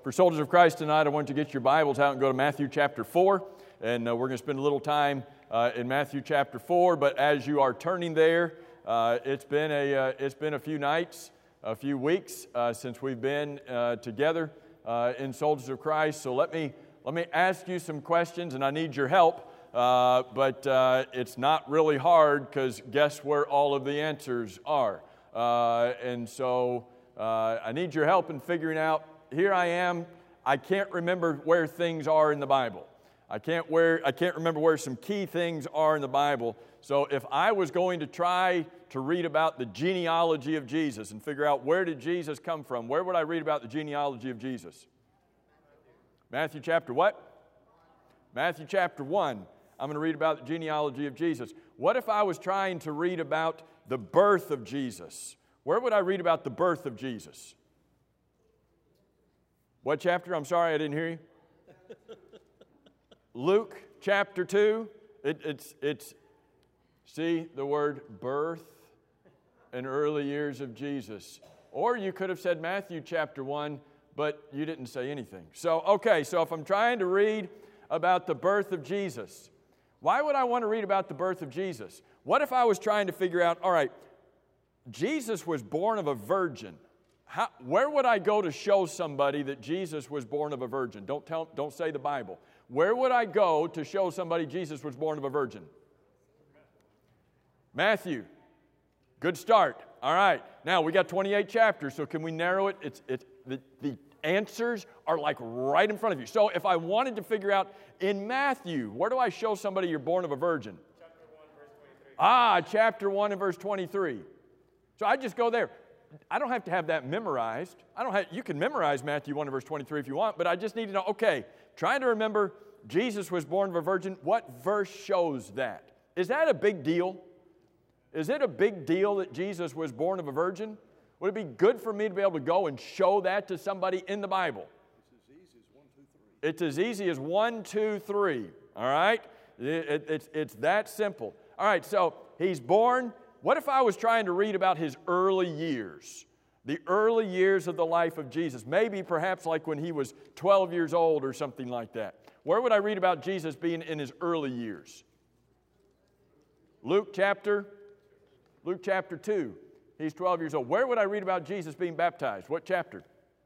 For Soldiers of Christ tonight, I want you to get your Bibles out and go to Matthew chapter 4. And we're going to spend a little time in Matthew chapter 4. But as you are turning there, it's been a few nights, a few weeks since we've been together in Soldiers of Christ. So let me ask you some questions, and I need your help. But it's not really hard, because guess where all of the answers are? And so I need your help in figuring out. Here I am. I can't remember where things are in the Bible. I can't remember where some key things are in the Bible. So if I was going to try to read about the genealogy of Jesus and figure out where did Jesus come from, where would I read about the genealogy of Jesus? Matthew chapter what? Matthew chapter 1. I'm going to read about the genealogy of Jesus. What if I was trying to read about the birth of Jesus? Where would I read about the birth of Jesus? What chapter? I'm sorry, I didn't hear you. Luke chapter 2. It's see the word birth and early years of Jesus. Or you could have said Matthew chapter 1, but you didn't say anything. So if I'm trying to read about the birth of Jesus, why would I want to read about the birth of Jesus? What if I was trying to figure out, all right, Jesus was born of a virgin. Where would I go to show somebody that Jesus was born of a virgin? Don't say the Bible. Where would I go to show somebody Jesus was born of a virgin? Matthew. Good start. All right. Now, we got 28 chapters, so can we narrow it? The answers are like right in front of you. So if I wanted to figure out in Matthew, where do I show somebody you're born of a virgin? Chapter 1, verse 23. Chapter 1 and verse 23. So I just go there. I don't have to have that memorized. You can memorize Matthew 1 and verse 23 if you want, but I just need to know, okay, trying to remember Jesus was born of a virgin, what verse shows that? Is that a big deal? Is it a big deal that Jesus was born of a virgin? Would it be good for me to be able to go and show that to somebody in the Bible? It's as easy as 1, 2, 3. All right? It's that simple. All right, so he's born. What if I was trying to read about his early years? The early years of the life of Jesus. Maybe perhaps like when he was 12 years old or something like that. Where would I read about Jesus being in his early years? Luke chapter 2. He's 12 years old. Where would I read about Jesus being baptized? What chapter?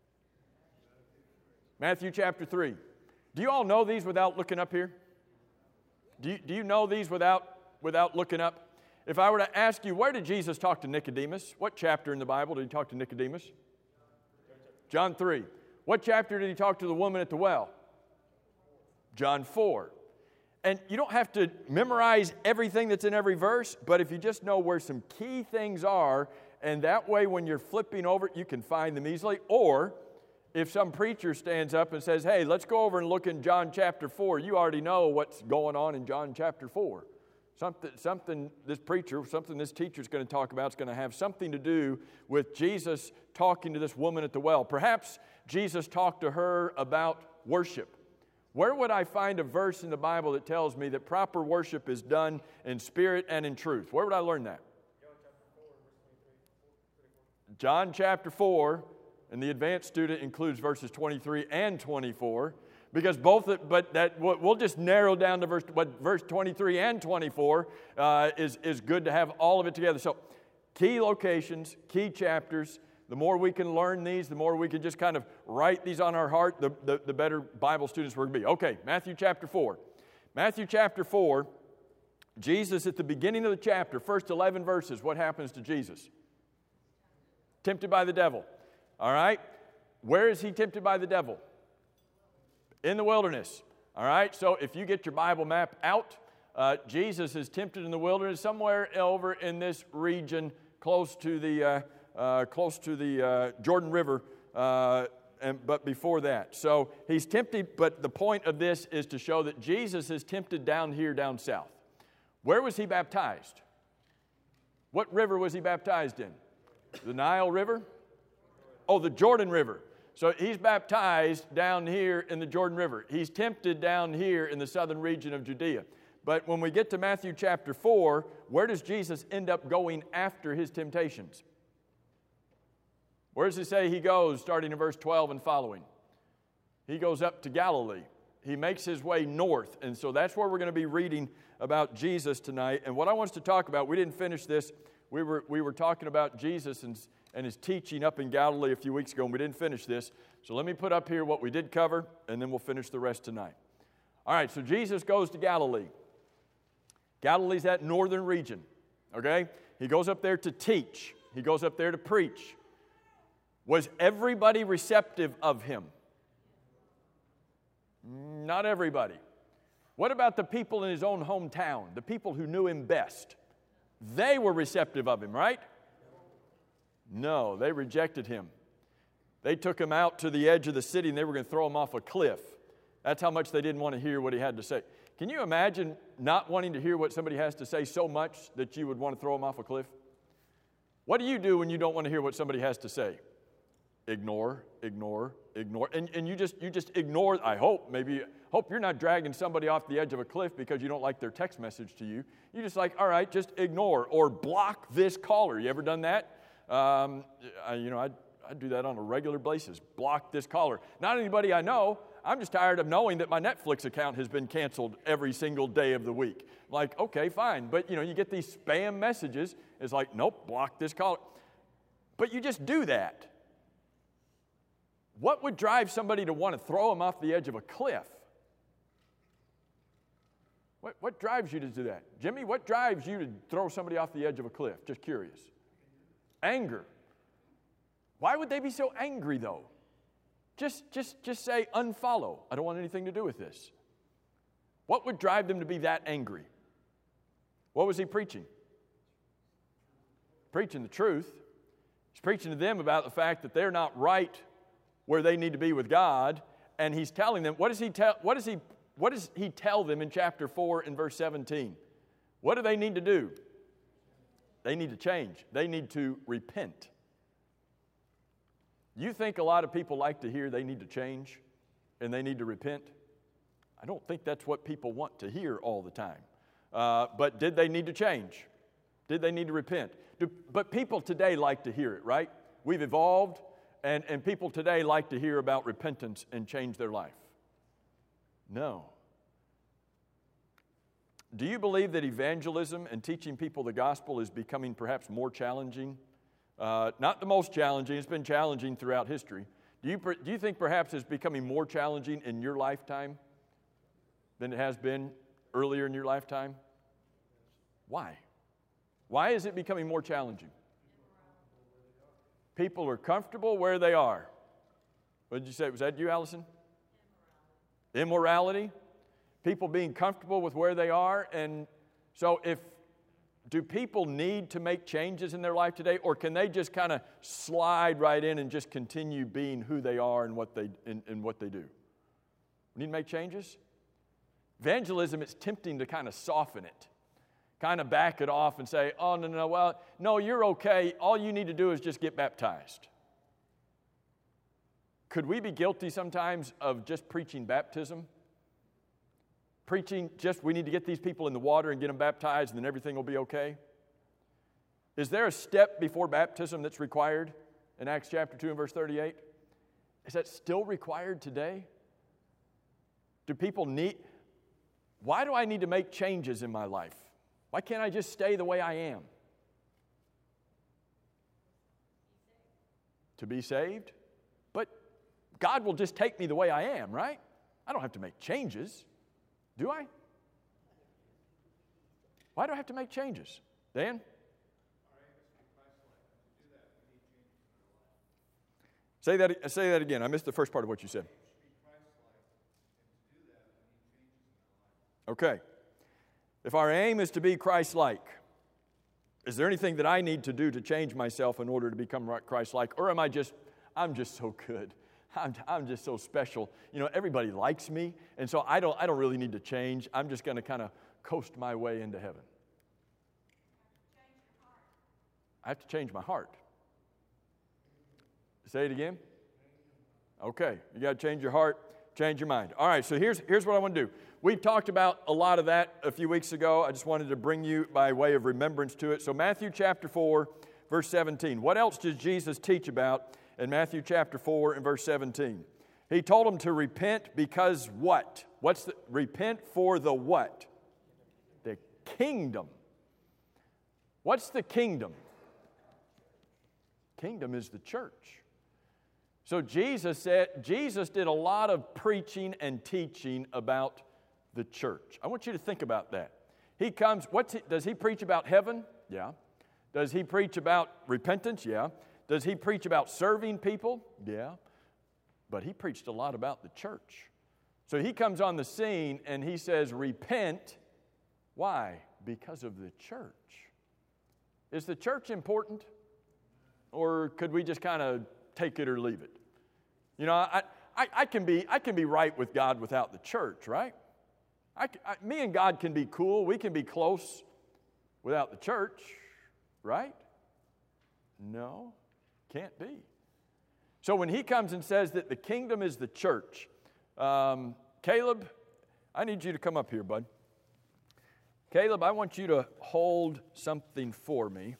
Matthew chapter 3. Do you all know these without looking up here? Do you know these without looking up? If I were to ask you, where did Jesus talk to Nicodemus? What chapter in the Bible did he talk to Nicodemus? John 3. What chapter did he talk to the woman at the well? John 4. And you don't have to memorize everything that's in every verse, but if you just know where some key things are, and that way when you're flipping over it, you can find them easily. Or if some preacher stands up and says, hey, let's go over and look in John chapter 4, you already know what's going on in John chapter 4. Something this teacher's going to talk about is going to have something to do with Jesus talking to this woman at the well. Perhaps Jesus talked to her about worship. Where would I find a verse in the Bible that tells me that proper worship is done in spirit and in truth? Where would I learn that? John chapter 4, and the advanced student includes verses 23 and 24. Because we'll just narrow down to verse 23 and 24 is good to have all of it together. So key locations, key chapters. The more we can learn these, the more we can just kind of write these on our heart, the better Bible students we're going to be. Okay, Matthew chapter 4. Matthew chapter 4, Jesus at the beginning of the chapter, first 11 verses, what happens to Jesus? Tempted by the devil. All right? Where is he tempted by the devil? In the wilderness. All right, so if you get your Bible map out, Jesus is tempted in the wilderness somewhere over in this region close to the Jordan River, but before that. So he's tempted, but the point of this is to show that Jesus is tempted down here, down south. Where was he baptized? What river was he baptized in? The Nile River? Oh, the Jordan River. So he's baptized down here in the Jordan River. He's tempted down here in the southern region of Judea. But when we get to Matthew chapter 4, where does Jesus end up going after his temptations? Where does it say he goes, starting in verse 12 and following? he goes up to Galilee. He makes his way north. And so that's where we're going to be reading about Jesus tonight. And what I want us to talk about, we didn't finish this. We were talking about Jesus and his teaching up in Galilee a few weeks ago, and we didn't finish this. So let me put up here what we did cover, and then we'll finish the rest tonight. All right, so Jesus goes to Galilee. Galilee's that northern region, okay? He goes up there to teach. He goes up there to preach. Was everybody receptive of him? Not everybody. What about the people in his own hometown, the people who knew him best? They were receptive of him, right? No, they rejected him. They took him out to the edge of the city and they were going to throw him off a cliff. That's how much they didn't want to hear what he had to say. Can you imagine not wanting to hear what somebody has to say so much that you would want to throw them off a cliff? What do you do when you don't want to hear what somebody has to say? Ignore. And you just ignore. I hope you're not dragging somebody off the edge of a cliff because you don't like their text message to you. You're just like, all right, just ignore or block this caller. You ever done that? I do that on a regular basis. Block this caller. Not anybody I know. I'm just tired of knowing that my Netflix account has been canceled every single day of the week. Like, okay, fine. But, you get these spam messages. It's like, nope, block this caller. But you just do that. What would drive somebody to want to throw them off the edge of a cliff? What drives you to do that? Jimmy, what drives you to throw somebody off the edge of a cliff? Just curious. Anger. Why would they be so angry, though? Just say unfollow. I don't want anything to do with this. What would drive them to be that angry? What was he preaching? Preaching the truth. He's preaching to them about the fact that they're not right where they need to be with God, and he's telling them, what does he tell them in chapter 4 and verse 17? What do they need to do? They need to change. They need to repent. You think a lot of people like to hear they need to change and they need to repent? I don't think that's what people want to hear all the time. But did they need to change? Did they need to repent? But people today like to hear it, right? We've evolved, and people today like to hear about repentance and change their life. No. Do you believe that evangelism and teaching people the gospel is becoming perhaps more challenging? Not the most challenging. It's been challenging throughout history. Do you think perhaps it's becoming more challenging in your lifetime than it has been earlier in your lifetime? Why? Why is it becoming more challenging? People are comfortable where they are. What did you say? Was that you, Allison? Immorality. People being comfortable with where they are. And so do people need to make changes in their life today, or can they just kind of slide right in and just continue being who they are and what they do? We need to make changes? Evangelism, it's tempting to kind of soften it, kind of back it off and say, oh, no, well, no, you're okay. All you need to do is just get baptized. Could we be guilty sometimes of just preaching baptism? Preaching just we need to get these people in the water and get them baptized and then everything will be okay? Is there a step before baptism that's required in Acts chapter 2 and verse 38? Is that still required today? Do people why do I need to make changes in my life? Why can't I just stay the way I am? To be saved? But God will just take me the way I am, right? I don't have to make changes. Do I? Why do I have to make changes? Dan? Say that again. I missed the first part of what you said. Okay. If our aim is to be Christ-like, is there anything that I need to do to change myself in order to become Christ-like? Or I'm just so good. I'm just so special. Everybody likes me, and so I don't really need to change. I'm just going to kind of coast my way into heaven. I have to change my heart. Say it again. Okay, you got to change your heart, change your mind. All right, so here's what I want to do. We talked about a lot of that a few weeks ago. I just wanted to bring you by way of remembrance to it. So Matthew chapter 4, verse 17. What else does Jesus teach about in Matthew chapter 4 and verse 17? He told them to repent because what? Repent for the what? The kingdom. What's the kingdom? Kingdom is the church. So Jesus did a lot of preaching and teaching about the church. I want you to think about that. He comes, does he preach about heaven? Yeah. Does he preach about repentance? Yeah. Does he preach about serving people? Yeah. But he preached a lot about the church. So he comes on the scene and he says, repent. Why? Because of the church. Is the church important? Or could we just kind of take it or leave it? You know, I can be right with God without the church, right? Me and God can be cool. We can be close without the church, right? No, can't be. So when he comes and says that the kingdom is the church, Caleb, I need you to come up here, bud. Caleb, I want you to hold something for me.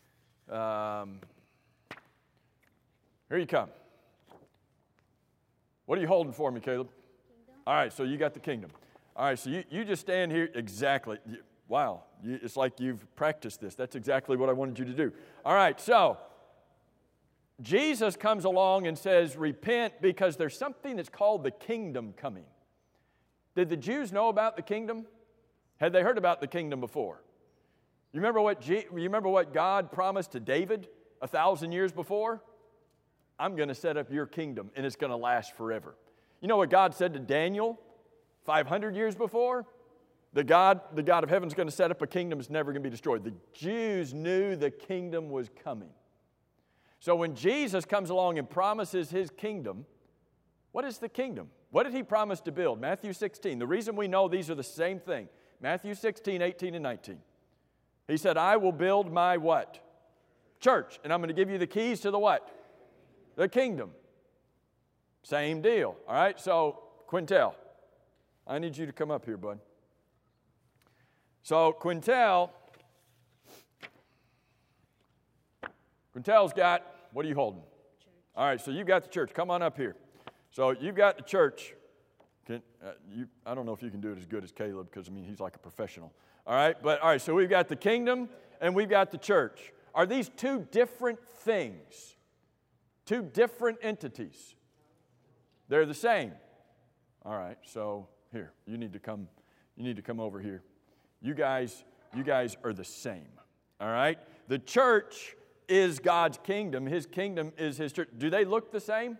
Here you come. What are you holding for me, Caleb? Kingdom. All right, so you got the kingdom. All right, so you just stand here. Exactly. Wow, it's like you've practiced this. That's exactly what I wanted you to do. All right, so Jesus comes along and says, repent because there's something that's called the kingdom coming. Did the Jews know about the kingdom? Had they heard about the kingdom before? You remember what God promised to David 1,000 years before? I'm going to set up your kingdom, and it's going to last forever. You know what God said to Daniel 500 years before? The God of heaven is going to set up a kingdom that's never going to be destroyed. The Jews knew the kingdom was coming. So when Jesus comes along and promises his kingdom, what is the kingdom? What did he promise to build? Matthew 16. The reason we know these are the same thing. Matthew 16, 18, and 19. He said, I will build my what? Church. And I'm going to give you the keys to the what? The kingdom. Same deal. All right, so Quintel, I need you to come up here, bud. So Quintel's got, what are you holding? Church. All right, so you've got the church. Come on up here. So you've got the church. I don't know if you can do it as good as Caleb because, he's like a professional. All right, so we've got the kingdom and we've got the church. Are these two different things? Two different entities? They're the same. All right, so here, you need to come over here. You guys are the same. All right? The church is God's kingdom. His kingdom is his church. Do they look the same?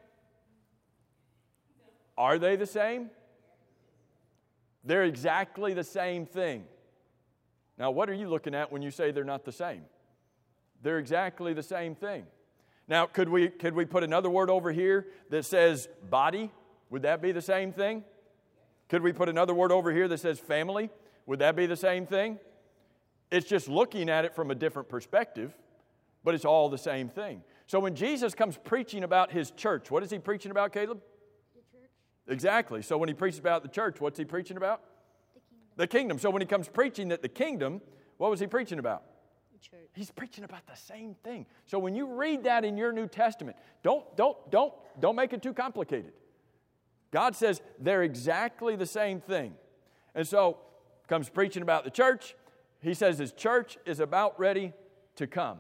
Are they the same? They're exactly the same thing. Now, what are you looking at when you say they're not the same? They're exactly the same thing. Now, could we put another word over here that says body? Would that be the same thing? Could we put another word over here that says family? Would that be the same thing? It's just looking at it from a different perspective, but it's all the same thing. So when Jesus comes preaching about his church, what is he preaching about, Caleb? The church. Exactly. So when he preaches about the church, what's he preaching about? The kingdom. So when he comes preaching that the kingdom, what was he preaching about? The church. He's preaching about the same thing. So when you read that in your New Testament, don't make it too complicated. God says they're exactly the same thing. And so comes preaching about the church. He says his church is about ready to come.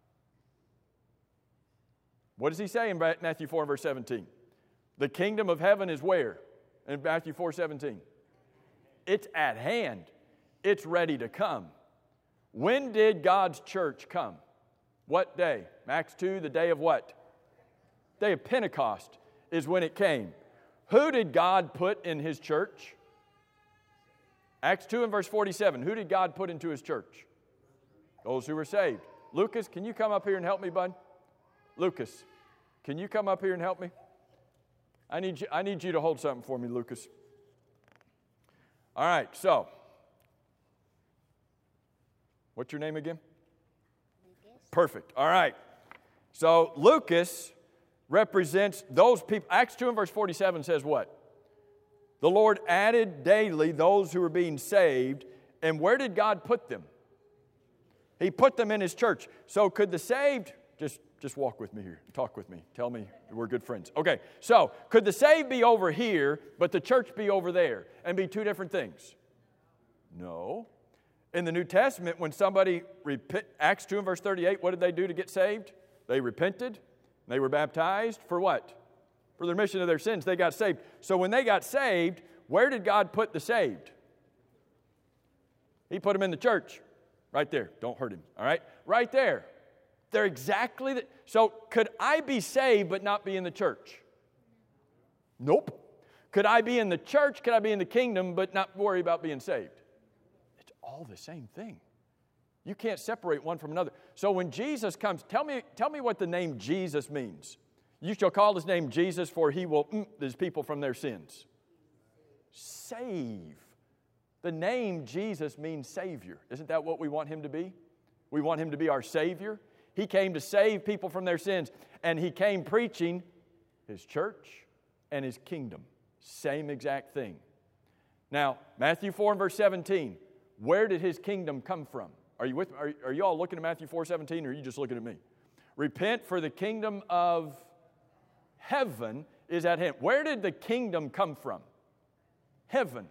What does he say in Matthew 4 verse 17? The kingdom of heaven is where? In Matthew 4:17. It's at hand. It's ready to come. When did God's church come? What day? Acts 2, the day of what? Day of Pentecost is when it came. Who did God put in his church? Acts 2 and verse 47. Who did God put into his church? Those who were saved. Lucas, can you come up here and help me, bud? Lucas, can you come up here and help me? I need you to hold something for me, Lucas. All right, so. What's your name again? Lucas. Perfect. All right. So Lucas represents those people. Acts 2 and verse 47 says what? The Lord added daily those who were being saved. And where did God put them? He put them in his church. So could the saved just just walk with me here. Talk with me. Tell me we're good friends. Okay, so could the saved be over here, but the church be over there and be two different things? No. In the New Testament, when somebody, Acts 2 and verse 38, what did they do to get saved? They repented. They were baptized for what? For the remission of their sins. They got saved. So when they got saved, where did God put the saved? He put them in the church. Right there. Don't hurt him. All right? Right there. They're exactly the... So could I be saved but not be in the church? Nope. Could I be in the church? Could I be in the kingdom but not worry about being saved? It's all the same thing. You can't separate one from another. So when Jesus comes, tell me what the name Jesus means. You shall call his name Jesus, for he will his people from their sins. Save. The name Jesus means Savior. Isn't that what we want him to be? We want him to be our Savior. He came to save people from their sins, and he came preaching his church and his kingdom. Same exact thing. Now, Matthew 4 and verse 17, where did his kingdom come from? Are you with me? Are you all looking at Matthew 4:17, or are you just looking at me? Repent, for the kingdom of heaven is at hand. Where did the kingdom come from? Heaven.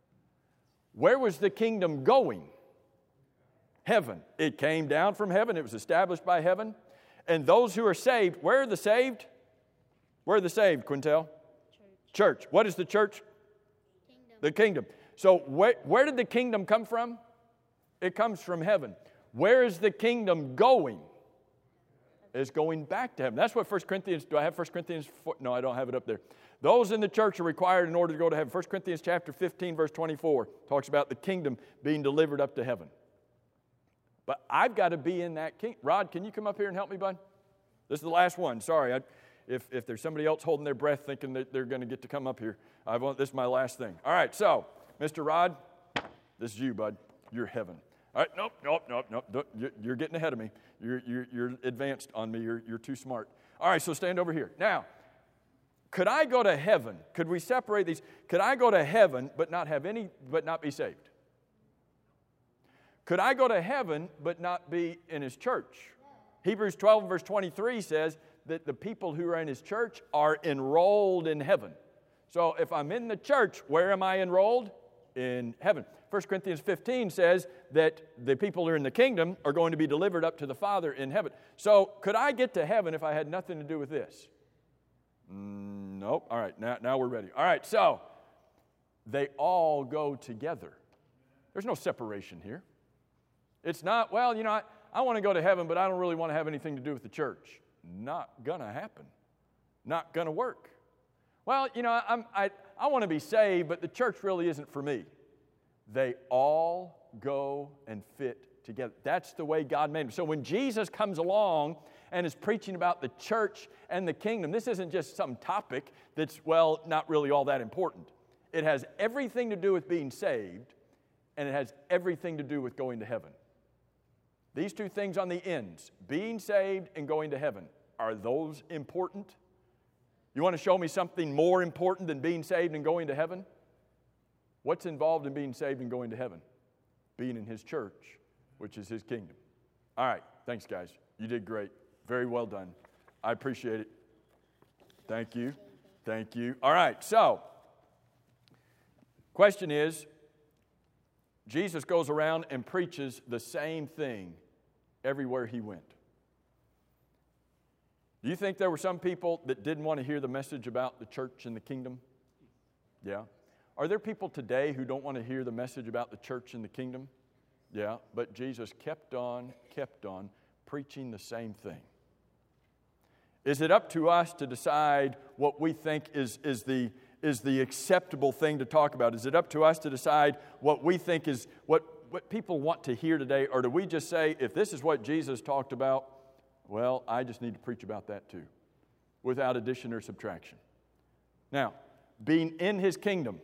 Where was the kingdom going? Heaven. It came down from heaven. It was established by heaven. And those who are saved, where are the saved? Where are the saved, Quintel? Church. What is the church? Kingdom. The kingdom. So where did the kingdom come from? It comes from heaven. Where is the kingdom going? It's going back to heaven. That's what 1 Corinthians, do I have 1 Corinthians 4? No, I don't have it up there. Those in the church are required in order to go to heaven. 1 Corinthians chapter 15, verse 24 talks about the kingdom being delivered up to heaven. But I've got to be in that kingdom. Rod, can you come up here and help me, bud? This is the last one. Sorry. If there's somebody else holding their breath thinking that they're going to get to come up here, this is my last thing. All right, so, Mr. Rod, this is you, bud. You're heaven. All right, nope. You're getting ahead of me. You're advanced on me. You're too smart. All right, so stand over here. Now, could I go to heaven? Could we separate these? Could I go to heaven but not be saved? Could I go to heaven but not be in his church? Hebrews 12 and verse 23 says that the people who are in his church are enrolled in heaven. So if I'm in the church, where am I enrolled? In heaven. 1 Corinthians 15 says that the people who are in the kingdom are going to be delivered up to the Father in heaven. So could I get to heaven if I had nothing to do with this? Nope. All right, now we're ready. All right, so they all go together. There's no separation here. It's not, well, I want to go to heaven, but I don't really want to have anything to do with the church. Not going to happen. Not going to work. Well, I want to be saved, but the church really isn't for me. They all go and fit together. That's the way God made them. So when Jesus comes along and is preaching about the church and the kingdom, this isn't just some topic that's, not really all that important. It has everything to do with being saved, and it has everything to do with going to heaven. These two things on the ends, being saved and going to heaven, are those important? You want to show me something more important than being saved and going to heaven? What's involved in being saved and going to heaven? Being in his church, which is his kingdom. All right, thanks, guys. You did great. Very well done. I appreciate it. Thank you. Thank you. All right, so, question is, Jesus goes around and preaches the same thing everywhere he went. Do you think there were some people that didn't want to hear the message about the church and the kingdom? Yeah. Are there people today who don't want to hear the message about the church and the kingdom? Yeah, but Jesus kept on preaching the same thing. Is it up to us to decide what we think is the acceptable thing to talk about? Is it up to us to decide what we think is what people want to hear today? Or do we just say, if this is what Jesus talked about, well, I just need to preach about that too, without addition or subtraction. Now, being in his kingdom,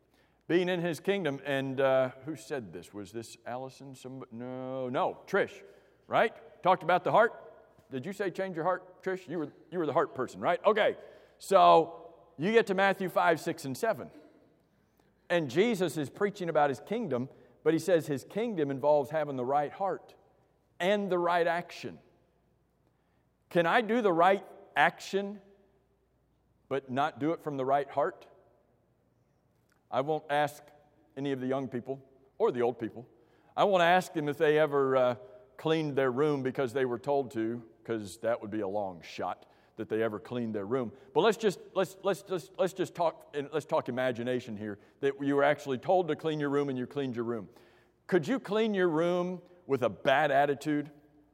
and who said this? Was this Allison? No, Trish, right? Talked about the heart. Did you say change your heart, Trish? You were the heart person, right? Okay, so you get to Matthew 5, 6, and 7. And Jesus is preaching about his kingdom, but he says his kingdom involves having the right heart and the right action. Can I do the right action, but not do it from the right heart? I won't ask any of the young people or the old people. I won't ask them if they ever cleaned their room because they were told to, because that would be a long shot that they ever cleaned their room. But let's just talk imagination here, that you were actually told to clean your room and you cleaned your room. Could you clean your room with a bad attitude?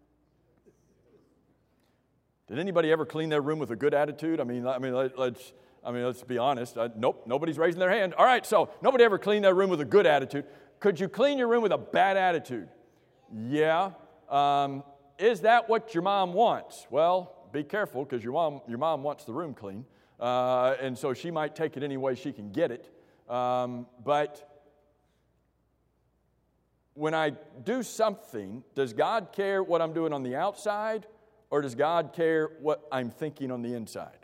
Did anybody ever clean their room with a good attitude? Let's be honest. Nope, nobody's raising their hand. All right, so nobody ever cleaned their room with a good attitude. Could you clean your room with a bad attitude? Yeah. Is that what your mom wants? Well, be careful, because your mom wants the room clean, and so she might take it any way she can get it. But when I do something, does God care what I'm doing on the outside, or does God care what I'm thinking on the inside?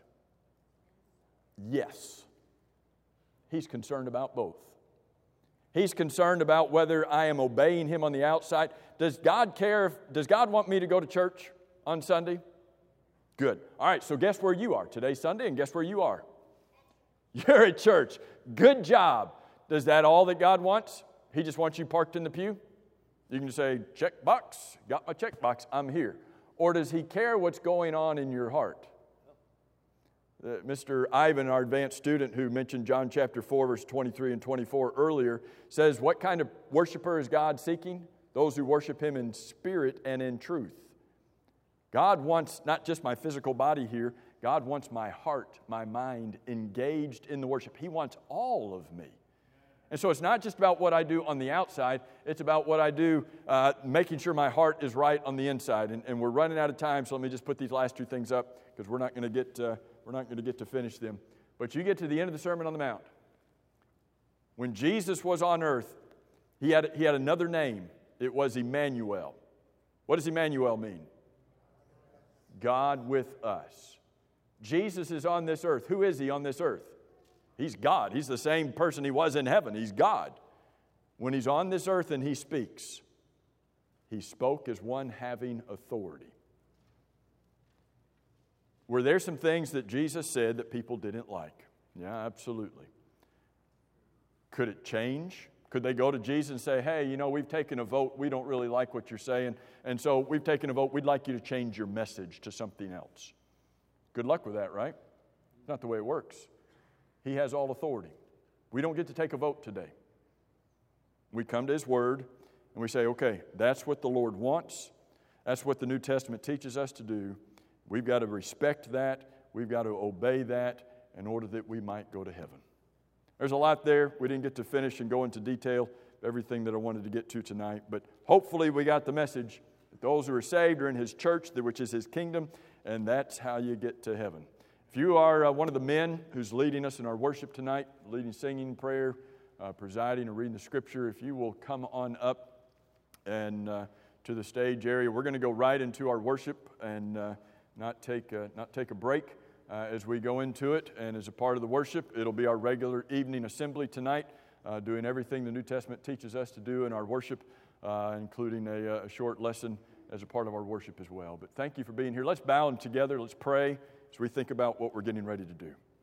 Yes. He's concerned about both. He's concerned about whether I am obeying Him on the outside. Does God care? Does God want me to go to church on Sunday? Good. All right, so guess where you are? Today's Sunday, and guess where you are? You're at church. Good job. Is that all that God wants? He just wants you parked in the pew? You can say, check box, got my check box, I'm here. Or does He care what's going on in your heart? Mr. Ivan, our advanced student who mentioned John chapter 4, verse 23 and 24 earlier, says, what kind of worshiper is God seeking? Those who worship Him in spirit and in truth. God wants not just my physical body here, God wants my heart, my mind engaged in the worship. He wants all of me. And so it's not just about what I do on the outside, it's about what I do, making sure my heart is right on the inside. And we're running out of time, so let me just put these last two things up, because we're not going to get to finish them. But you get to the end of the Sermon on the Mount. When Jesus was on earth, he had another name. It was Emmanuel. What does Emmanuel mean? God with us. Jesus is on this earth. Who is He on this earth? He's God. He's the same person He was in heaven. He's God. When He's on this earth and He speaks, He spoke as one having authority. Were there some things that Jesus said that people didn't like? Yeah, absolutely. Could it change? Could they go to Jesus and say, hey, we've taken a vote. We don't really like what you're saying. And so we've taken a vote. We'd like you to change your message to something else. Good luck with that, right? Not the way it works. He has all authority. We don't get to take a vote today. We come to His Word and we say, okay, that's what the Lord wants. That's what the New Testament teaches us to do. We've got to respect that. We've got to obey that in order that we might go to heaven. There's a lot there. We didn't get to finish and go into detail everything that I wanted to get to tonight, but hopefully we got the message that those who are saved are in His church, which is His kingdom, and that's how you get to heaven. If you are one of the men who's leading us in our worship tonight, leading singing, prayer, presiding, or reading the Scripture, if you will come on up and to the stage area, we're going to go right into our worship and not take a break as we go into it. And as a part of the worship, it'll be our regular evening assembly tonight, doing everything the New Testament teaches us to do in our worship, including a short lesson as a part of our worship as well. But thank you for being here. Let's bow together. Let's pray as we think about what we're getting ready to do.